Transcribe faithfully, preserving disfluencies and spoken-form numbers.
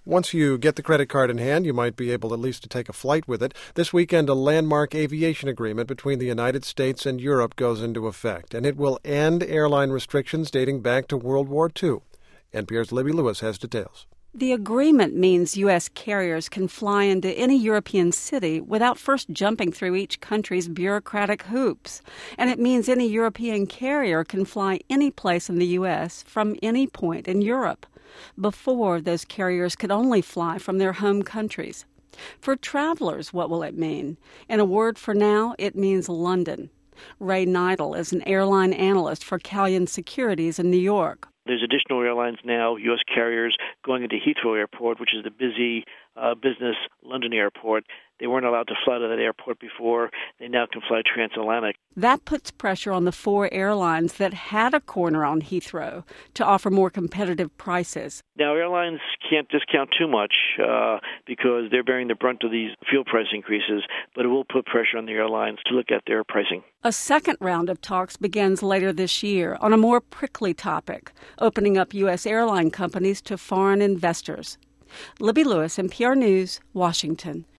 Once you get the credit card in hand, you might be able at least to take a flight with it. This weekend, a landmark aviation agreement between the United States and Europe goes into effect, and it will end airline restrictions dating back to World War Two. N P R's Libby Lewis has details. The agreement means U S carriers can fly into any European city without first jumping through each country's bureaucratic hoops. And it means any European carrier can fly any place in the U S from any point in Europe. Before, those carriers could only fly from their home countries. For travelers, what will it mean? In a word for now, it means London. Ray Neidl is an airline analyst for Callion Securities in New York. There's additional airlines now, U S carriers, going into Heathrow Airport, which is the busy uh, business London airport. They weren't allowed to fly to that airport before. They now can fly transatlantic. That puts pressure on the four airlines that had a corner on Heathrow to offer more competitive prices. Now, airlines can't discount too much uh, because they're bearing the brunt of these fuel price increases, but it will put pressure on the airlines to look at their pricing. A second round of talks begins later this year on a more prickly topic, opening up U S airline companies to foreign investors. Libby Lewis, N P R News, Washington.